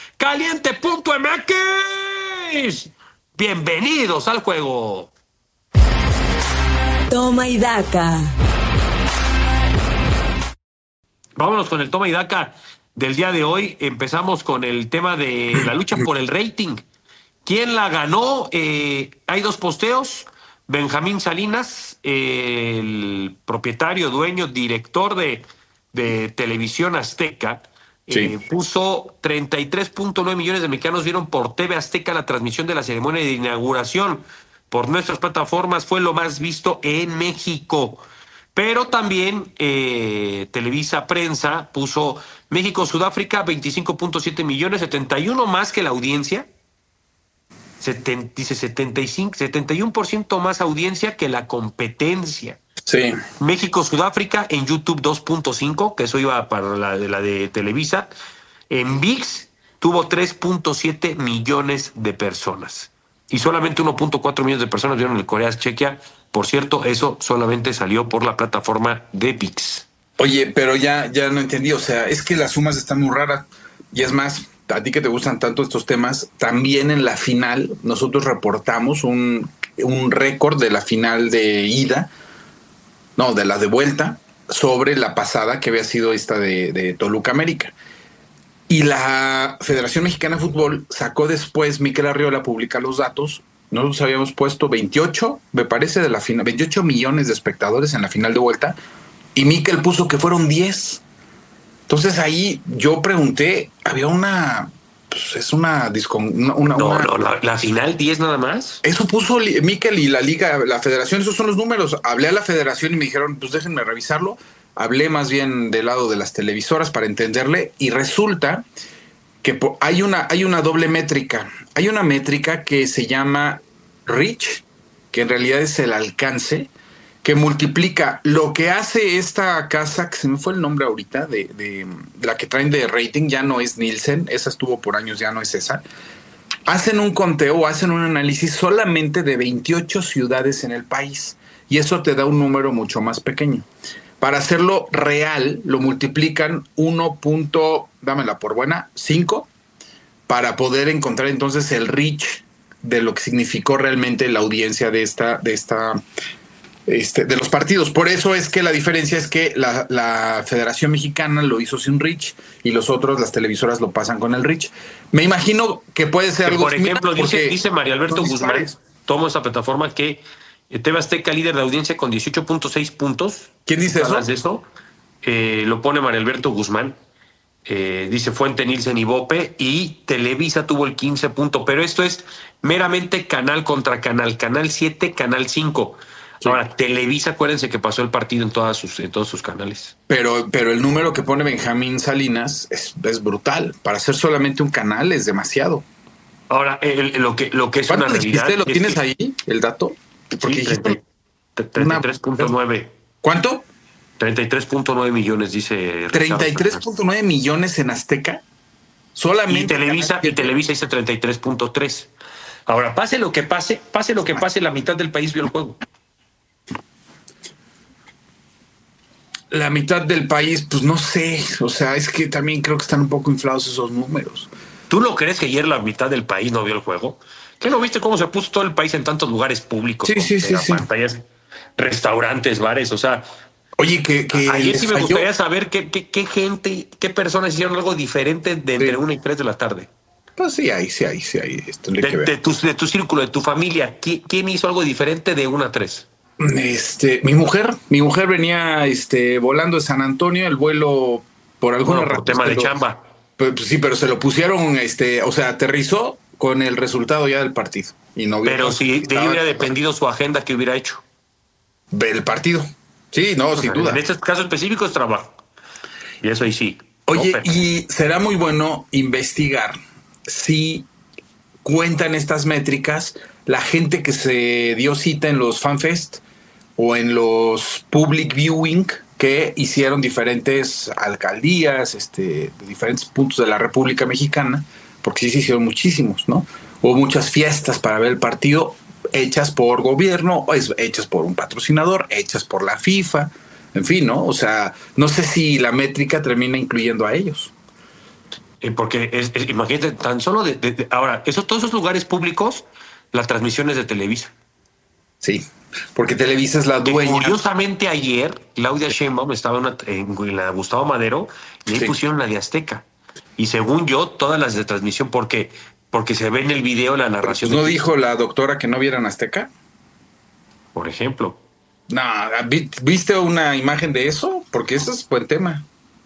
Caliente.mx. Bienvenidos al juego. Toma y daca. Vámonos con el toma y daca del día de hoy. Empezamos con el tema de la lucha por el rating. ¿Quién la ganó? Hay 2 posteos. Benjamín Salinas, el propietario, dueño, director de Televisión Azteca, Sí. puso 33.9 millones de mexicanos vieron por TV Azteca la transmisión de la ceremonia de inauguración. Por nuestras plataformas fue lo más visto en México. Pero también Televisa Prensa puso México-Sudáfrica 25.7 millones, 71 más que la audiencia. Dice 71% más audiencia que la competencia. Sí. México-Sudáfrica en YouTube 2.5, que eso iba para la de Televisa. En ViX tuvo 3.7 millones de personas. Y solamente 1.4 millones de personas vieron el Corea-Chequia. Por cierto, eso solamente salió por la plataforma de ViX. Oye, pero ya no entendí. O sea, es que las sumas están muy raras. Y es más, a ti que te gustan tanto estos temas, también en la final nosotros reportamos un récord de la final de ida, no, de la de vuelta, sobre la pasada que había sido esta de Toluca América. Y la Federación Mexicana de Fútbol sacó después, Mikel Arriola publica los datos. Nosotros habíamos puesto 28, me parece, de la final, 28 millones de espectadores en la final de vuelta, y Mikel puso que fueron 10. Entonces ahí yo pregunté, había una, pues es una la final 10 nada más. Eso puso Mikel y la liga, la federación, esos son los números. Hablé a la federación y me dijeron, pues déjenme revisarlo. Hablé más bien del lado de las televisoras para entenderle y resulta que hay una doble métrica. Hay una métrica que se llama reach, que en realidad es el alcance, que multiplica lo que hace esta casa, que se me fue el nombre ahorita, de la que traen de rating, ya no es Nielsen, esa estuvo por años, ya no es esa. Hacen un conteo, hacen un análisis solamente de 28 ciudades en el país y eso te da un número mucho más pequeño. Para hacerlo real, lo multiplican 1.5 para poder encontrar entonces el reach de lo que significó realmente la audiencia de los partidos. Por eso es que la diferencia es que la Federación Mexicana lo hizo sin reach y los otros, las televisoras, lo pasan con el reach. Me imagino que puede ser algo por ejemplo, similar dice María Alberto Guzmán, tomo esta plataforma, que TV Azteca líder de audiencia con 18.6 puntos. ¿Quién dice eso? De eso? Lo pone María Alberto Guzmán. Dice fuente Nielsen y Bope, y Televisa tuvo el 15 puntos, pero esto es meramente canal contra canal, canal 7, canal 5. Sí. Ahora, Televisa, acuérdense que pasó el partido en todos sus canales. Pero el número que pone Benjamín Salinas es brutal. Para ser solamente un canal es demasiado. Ahora, lo que es una ¿Cuánto realidad... dijiste? ¿Lo es tienes que- ahí, el dato? Porque Sí, dijiste 33.9. ¿Cuánto? 33.9 millones, dice Ricardo 33.9 millones en Azteca. Solamente. y Televisa dice 33.3. Ahora, pase lo que pase, la mitad del país vio el juego. La mitad del país, pues no sé. O sea, es que también creo que están un poco inflados esos números. ¿Tú no crees que ayer la mitad del país no vio el juego? ¿Qué no viste cómo se puso todo el país en tantos lugares públicos? Sí, con sí, sí, sí. pantallas, restaurantes, bares, o sea... Oye, que Ayer sí les me falló. gustaría saber qué gente, qué personas hicieron algo diferente de entre 1 y 3 de la tarde. Pues sí, ahí. Tendré que ver. De tu círculo, de tu familia, ¿quién hizo algo diferente de 1 a 3? Mi mujer venía volando de San Antonio, el vuelo por alguna Bueno, por razón. tema de chamba. Pues sí, pero se lo pusieron, o sea, aterrizó con el resultado ya del partido. Y no vio. Pero si de ahí Estaba- hubiera dependido su agenda, ¿qué hubiera hecho? Ver el partido. Sí, no, sin duda. En este caso específico es trabajo. Y eso ahí sí. Oye, No, pero- y será muy bueno investigar si cuentan estas métricas la gente que se dio cita en los FanFest o en los public viewing que hicieron diferentes alcaldías, de diferentes puntos de la República Mexicana, porque sí se hicieron muchísimos, ¿no? Hubo muchas fiestas para ver el partido hechas por gobierno, hechas por un patrocinador, hechas por la FIFA, en fin, ¿no? O sea, no sé si la métrica termina incluyendo a ellos. Porque imagínate, tan solo ahora, todos esos lugares públicos, la transmisión es de Televisa. Sí, porque Televisa es la Que dueña. curiosamente ayer, Claudia Sheinbaum estaba en la Gustavo Madero y ahí Sí. pusieron la de Azteca. Y según yo, todas las de transmisión, porque se ve en el video la narración. ¿No dijo la doctora que no vieran Azteca? Por ejemplo. No, ¿viste una imagen de eso? Porque eso es buen tema.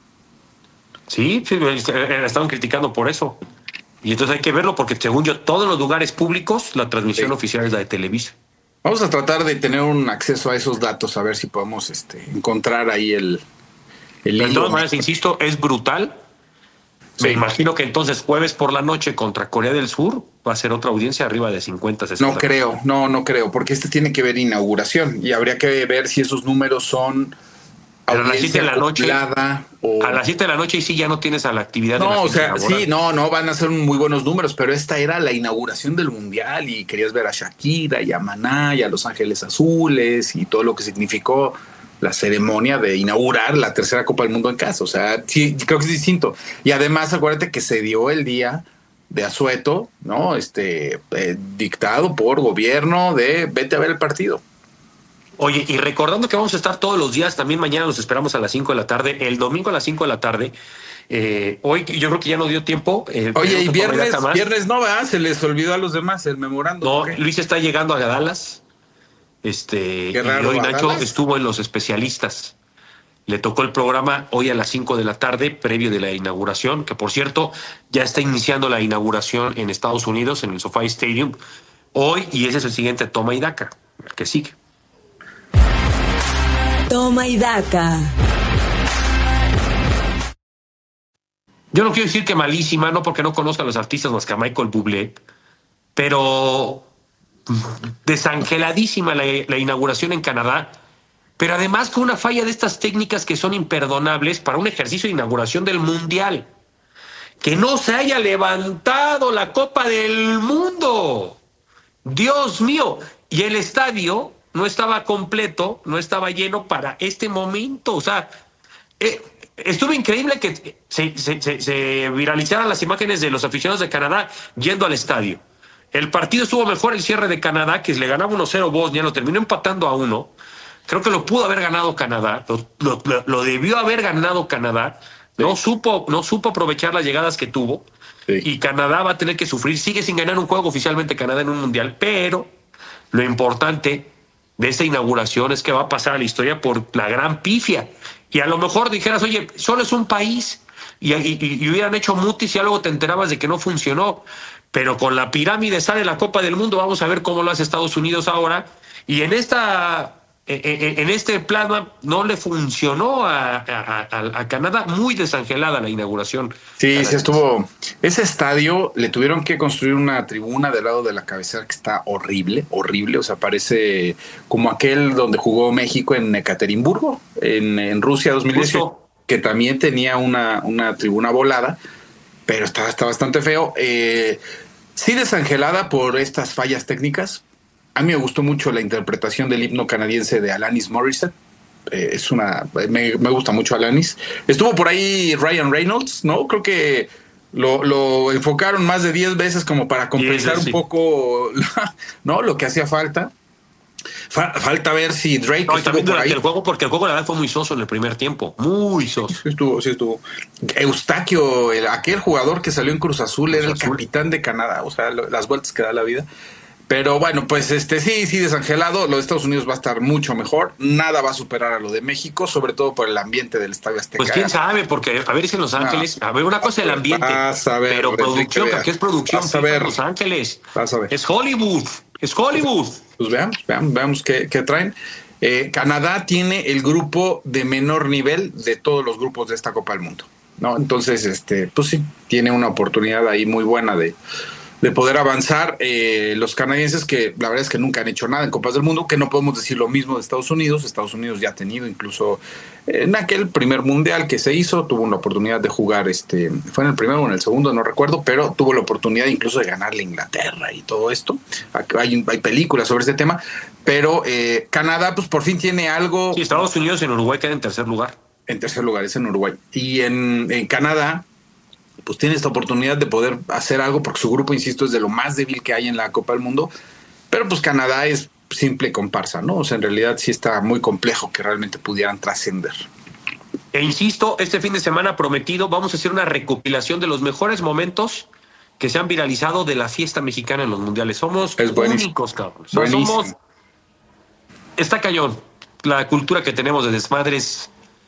Sí, la estaban criticando por eso. Y entonces hay que verlo porque según yo, todos los lugares públicos, la transmisión Sí. oficial es la de Televisa. Vamos a tratar de tener un acceso a esos datos, a ver si podemos encontrar ahí el Pero de hilo. todas maneras, insisto, es brutal. Sí. Me imagino que entonces jueves por la noche contra Corea del Sur va a ser otra audiencia arriba de 50, 60. No creo, porque tiene que ver inauguración y habría que ver si esos números son Pero a las 7 de la noche, acoplada o... a las 7 de la noche y sí ya no tienes a la actividad. de la No, o gente sea, laboral. sí, no van a ser muy buenos números, pero esta era la inauguración del Mundial y querías ver a Shakira y a Maná y a Los Ángeles Azules y todo lo que significó la ceremonia de inaugurar la tercera Copa del Mundo en casa. O sea, sí, creo que es distinto. Y además, acuérdate que se dio el día de asueto, ¿no? Dictado por gobierno de vete a ver el partido. Oye, y recordando que vamos a estar todos los días, también mañana los esperamos a las 5 de la tarde, el domingo a las 5 de la tarde. Hoy yo creo que ya no dio tiempo. Oye, y viernes viernes no va, se les olvidó a los demás el memorando. No, ¿Por qué? Luis está llegando a Dallas. Qué raro, y hoy ¿a Nacho Dallas? estuvo en Los Especialistas. Le tocó el programa hoy a las 5 de la tarde, previo de la inauguración, que por cierto, ya está iniciando la inauguración en Estados Unidos, en el SoFi Stadium, hoy, y ese es el siguiente toma y daca, el que sigue. Toma y daca. Yo no quiero decir que malísima, no porque no conozca a los artistas más que a Michael Bublé, pero desangeladísima la inauguración en Canadá, pero además con una falla de estas técnicas que son imperdonables para un ejercicio de inauguración del Mundial. Que no se haya levantado la Copa del Mundo. Dios mío. Y el estadio no estaba completo, no estaba lleno para este momento. O sea, estuvo increíble que se viralizaran las imágenes de los aficionados de Canadá yendo al estadio. El partido estuvo mejor el cierre de Canadá, que le ganaba 1-0 Bosnia, lo terminó empatando a 1. Creo que lo pudo haber ganado Canadá, lo debió haber ganado Canadá. No supo aprovechar las llegadas que tuvo. Sí. Y Canadá va a tener que sufrir. Sigue sin ganar un juego oficialmente Canadá en un mundial, pero lo importante de esta inauguración es que va a pasar a la historia por la gran pifia. Y a lo mejor dijeras, oye, solo es un país y hubieran hecho mutis y ya luego te enterabas de que no funcionó. Pero con la pirámide sale la Copa del Mundo, vamos a ver cómo lo hace Estados Unidos ahora. Y en esta en este plasma no le funcionó a Canadá. Muy desangelada la inauguración. Sí, sí estuvo. Ese estadio le tuvieron que construir una tribuna del lado de la cabecera que está horrible. O sea, parece como aquel donde jugó México en Ekaterimburgo, en Rusia 2018, justo, que también tenía una tribuna volada, pero está bastante feo. Sí, desangelada por estas fallas técnicas. A mí me gustó mucho la interpretación del himno canadiense de Alanis Morissette. Me gusta mucho Alanis. Estuvo por ahí Ryan Reynolds, ¿no? Creo que lo enfocaron más de 10 veces como para compensar un poco, ¿no? Lo que hacía falta. Falta ver si Drake estuvo también durante el juego, porque el juego la verdad fue muy soso en el primer tiempo. Muy soso. Sí estuvo. Eustaquio, aquel jugador que salió en Cruz Azul, era el capitán de Canadá. O sea, las vueltas que da la vida. Pero bueno, pues sí, desangelado. Lo de Estados Unidos va a estar mucho mejor. Nada va a superar a lo de México, sobre todo por el ambiente del Estadio Azteca. Pues quién sabe, porque a ver si en Los Ángeles, a ver, una cosa es el ambiente, pero producción, ¿qué es producción? Vas a ver. Los Ángeles. Vas a ver. Es Hollywood. Pues veamos qué traen. Canadá tiene el grupo de menor nivel de todos los grupos de esta Copa del Mundo, ¿no? Entonces, pues sí, tiene una oportunidad ahí muy buena de poder avanzar. Los canadienses, que la verdad es que nunca han hecho nada en Copas del Mundo, que no podemos decir lo mismo de Estados Unidos. Estados Unidos ya ha tenido incluso en aquel primer mundial que se hizo, tuvo una oportunidad de jugar, fue en el primero o en el segundo, no recuerdo, pero tuvo la oportunidad incluso de ganarle a Inglaterra y todo esto. Hay películas sobre este tema, pero Canadá pues por fin tiene algo. Sí, Estados Unidos en Uruguay queda en tercer lugar. En tercer lugar, es en Uruguay. Y en Canadá pues tiene esta oportunidad de poder hacer algo, porque su grupo, insisto, es de lo más débil que hay en la Copa del Mundo, pero pues Canadá es simple comparsa, ¿no? O sea, en realidad sí está muy complejo que realmente pudieran trascender. E insisto, este fin de semana prometido vamos a hacer una recopilación de los mejores momentos que se han viralizado de la fiesta mexicana en los mundiales. Somos únicos, cabrón. Está cañón. La cultura que tenemos de desmadres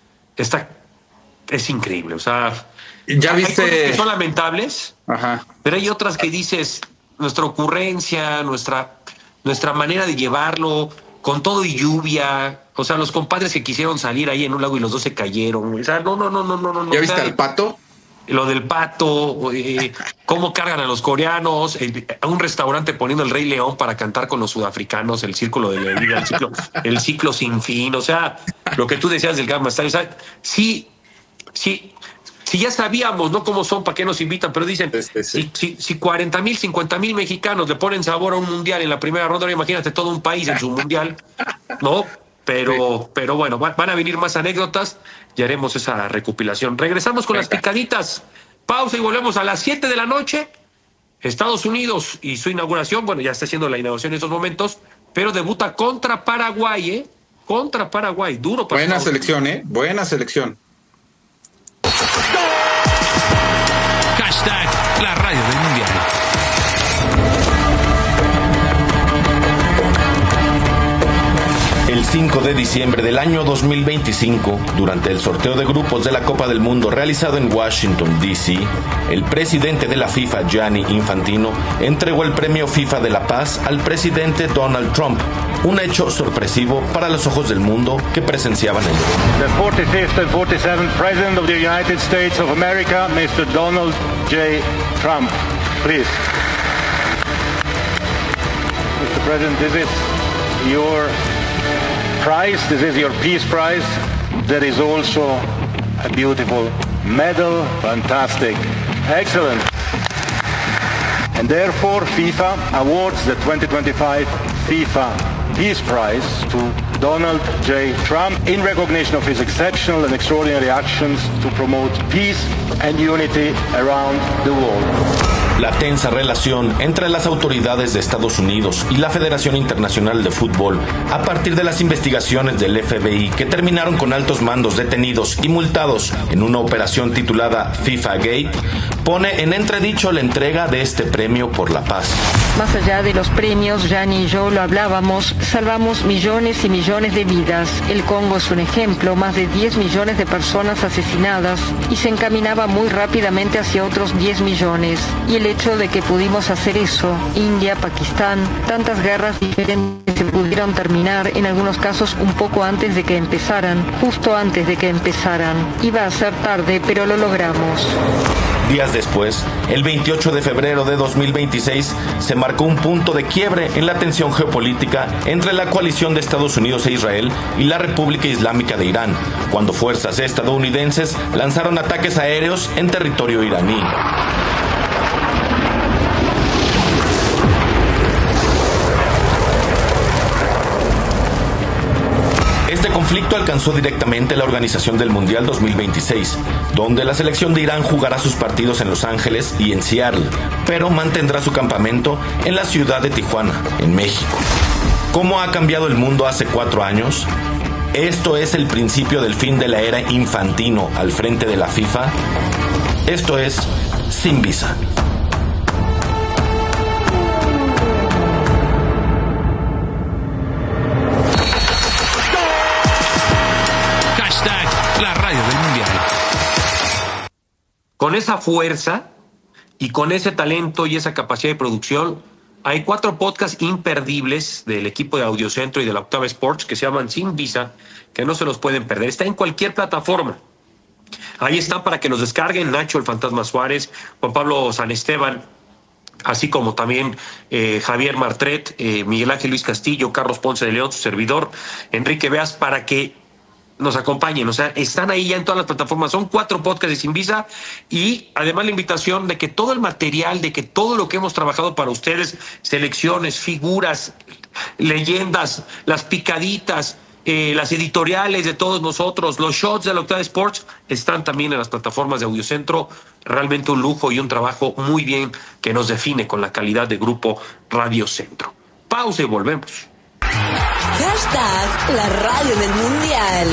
es increíble, o sea. Ya viste. Hay cosas que son lamentables, ajá, pero hay otras que dices, nuestra ocurrencia, nuestra manera de llevarlo, con todo y lluvia. O sea, los compadres que quisieron salir ahí en un lago y los dos se cayeron. O sea, no. ¿Ya viste al pato? Lo del pato, cómo cargan a los coreanos, a un restaurante poniendo el Rey León para cantar con los sudafricanos, el círculo de la vida, el ciclo sin fin. O sea, lo que tú decías del Gamma Style. O sea, sí. Si ya sabíamos, ¿no?, cómo son, para qué nos invitan, pero dicen, si 40,000, 50,000 mexicanos le ponen sabor a un mundial en la primera ronda, imagínate todo un país en su mundial, ¿no? Pero bueno, van a venir más anécdotas y haremos esa recopilación. Regresamos con las picaditas. Pausa y volvemos a las 7 de la noche. Estados Unidos y su inauguración, bueno, ya está haciendo la inauguración en estos momentos, pero debuta contra Paraguay, Contra Paraguay, duro para Buena selección, Buena selección. Hashtag la radio del mundial. El 5 de diciembre del año 2025, durante el sorteo de grupos de la Copa del Mundo realizado en Washington, D.C., el presidente de la FIFA, Gianni Infantino, entregó el premio FIFA de la Paz al presidente Donald Trump, un hecho sorpresivo para los ojos del mundo que presenciaban el evento. The 45th and 47th President of the United States of America, Mr. Donald J. Trump. Please. Mr. President, this is your prize. This is your Peace Prize. There is also a beautiful medal. Fantastic. Excellent. And therefore, FIFA awards the 2025 FIFA Peace Prize to Donald J. Trump in recognition of his exceptional and extraordinary actions to promote peace and unity around the world. La tensa relación entre las autoridades de Estados Unidos y la Federación Internacional de Fútbol, a partir de las investigaciones del FBI que terminaron con altos mandos detenidos y multados en una operación titulada FIFA Gate, pone en entredicho la entrega de este premio por la paz. Más allá de los premios, Gianni y yo lo hablábamos, salvamos millones y millones de vidas. El Congo es un ejemplo, más de 10 millones de personas asesinadas y se encaminaba muy rápidamente hacia otros 10 millones. Y el hecho de que pudimos hacer eso, India, Pakistán, tantas guerras diferentes se pudieron terminar, en algunos casos un poco antes de que empezaran, justo antes de que empezaran. Iba a ser tarde, pero lo logramos. Días después, el 28 de febrero de 2026, se marcó un punto de quiebre en la tensión geopolítica entre la coalición de Estados Unidos e Israel y la República Islámica de Irán, cuando fuerzas estadounidenses lanzaron ataques aéreos en territorio iraní. Este conflicto alcanzó directamente la organización del Mundial 2026, donde la selección de Irán jugará sus partidos en Los Ángeles y en Seattle, pero mantendrá su campamento en la ciudad de Tijuana, en México. ¿Cómo ha cambiado el mundo hace 4 años? ¿Esto es el principio del fin de la era Infantino al frente de la FIFA? Esto es Sin Visa. La radio del Mundial. Con esa fuerza y con ese talento y esa capacidad de producción, hay 4 podcasts imperdibles del equipo de Audiocentro y de la Octava Sports que se llaman Sin Visa, que no se los pueden perder. Está en cualquier plataforma. Ahí están para que los descarguen. Nacho, el Fantasma Suárez, Juan Pablo San Esteban, así como también Javier Martret, Miguel Ángel Luis Castillo, Carlos Ponce de León, su servidor, Enrique Beas, para que nos acompañen. O sea, están ahí ya en todas las plataformas. Son 4 podcasts de Sin Visa y además la invitación de que todo el material, de que todo lo que hemos trabajado para ustedes, selecciones, figuras, leyendas, las picaditas, las editoriales de todos nosotros, los shots de la Octava Sports, están también en las plataformas de Audiocentro. Realmente un lujo y un trabajo muy bien que nos define con la calidad de grupo Radio Centro. Pausa y volvemos. Hashtag la radio del Mundial.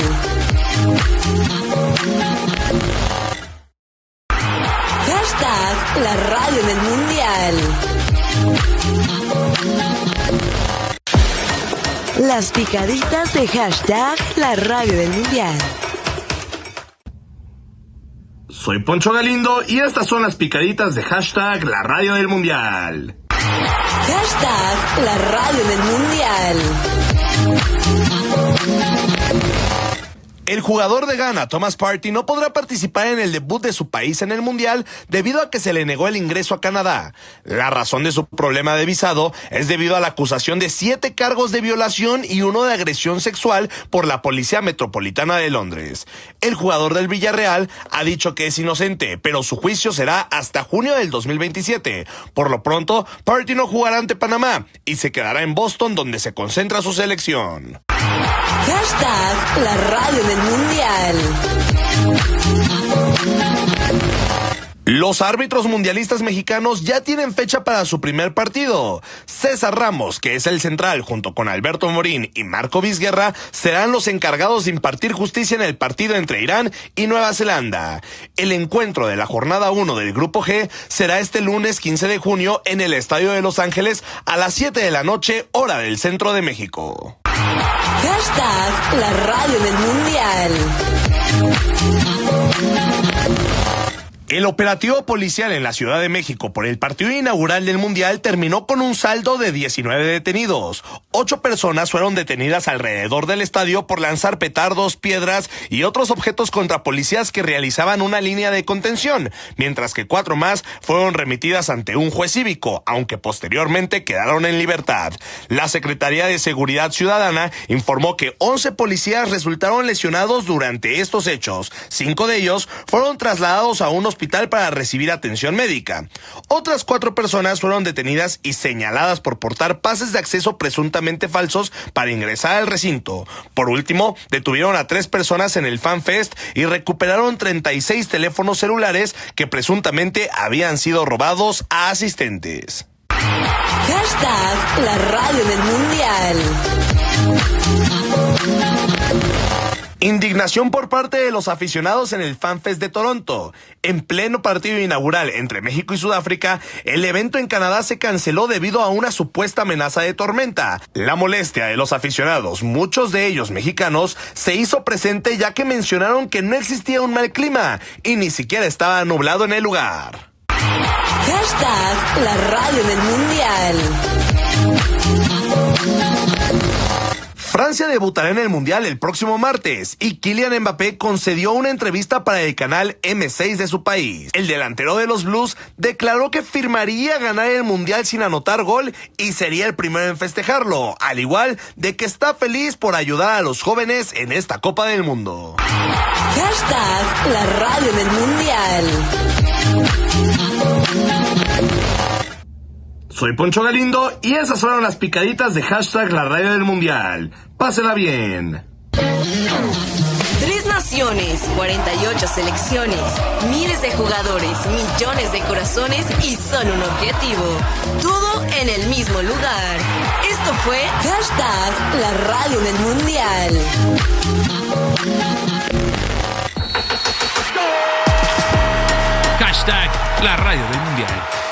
Hashtag la radio del Mundial. Las picaditas de hashtag la radio del Mundial. Soy Poncho Galindo y estas son las picaditas de hashtag la radio del Mundial. Hashtag la radio del Mundial. El jugador de Ghana, Thomas Partey, no podrá participar en el debut de su país en el Mundial debido a que se le negó el ingreso a Canadá. La razón de su problema de visado es debido a la acusación de 7 cargos de violación y 1 de agresión sexual por la Policía Metropolitana de Londres. El jugador del Villarreal ha dicho que es inocente, pero su juicio será hasta junio del 2027. Por lo pronto, Partey no jugará ante Panamá y se quedará en Boston, donde se concentra su selección. Hashtag la radio del Mundial. Los árbitros mundialistas mexicanos ya tienen fecha para su primer partido. César Ramos, que es el central, junto con Alberto Morín y Marco Vizguerra, serán los encargados de impartir justicia en el partido entre Irán y Nueva Zelanda. El encuentro de la jornada 1 del Grupo G será este lunes 15 de junio en el Estadio de Los Ángeles a las 7 de la noche, hora del centro de México. Hashtag la radio del Mundial. El operativo policial en la Ciudad de México por el partido inaugural del Mundial terminó con un saldo de 19 detenidos. 8 personas fueron detenidas alrededor del estadio por lanzar petardos, piedras y otros objetos contra policías que realizaban una línea de contención, mientras que 4 más fueron remitidas ante un juez cívico, aunque posteriormente quedaron en libertad. La Secretaría de Seguridad Ciudadana informó que 11 policías resultaron lesionados durante estos hechos. 5 de ellos fueron trasladados a un hospital para recibir atención médica. Otras 4 personas fueron detenidas y señaladas por portar pases de acceso presuntamente falsos para ingresar al recinto. Por último, detuvieron a 3 personas en el Fan Fest y recuperaron 36 teléfonos celulares que presuntamente habían sido robados a asistentes. Hashtag la radio del Mundial. Indignación por parte de los aficionados en el FanFest de Toronto. En pleno partido inaugural entre México y Sudáfrica, el evento en Canadá se canceló debido a una supuesta amenaza de tormenta. La molestia de los aficionados, muchos de ellos mexicanos, se hizo presente ya que mencionaron que no existía un mal clima y ni siquiera estaba nublado en el lugar. Hashtag la radio del Mundial. Francia debutará en el Mundial el próximo martes y Kylian Mbappé concedió una entrevista para el canal M6 de su país. El delantero de los Blues declaró que firmaría ganar el Mundial sin anotar gol y sería el primero en festejarlo, al igual de que está feliz por ayudar a los jóvenes en esta Copa del Mundo. Hashtag la radio del Mundial. Soy Poncho Galindo y esas fueron las picaditas de hashtag la radio del Mundial. Pásela bien. 3 naciones, 48 selecciones, miles de jugadores, millones de corazones y solo un objetivo. Todo en el mismo lugar. Esto fue hashtag la radio del Mundial. Hashtag la radio del Mundial.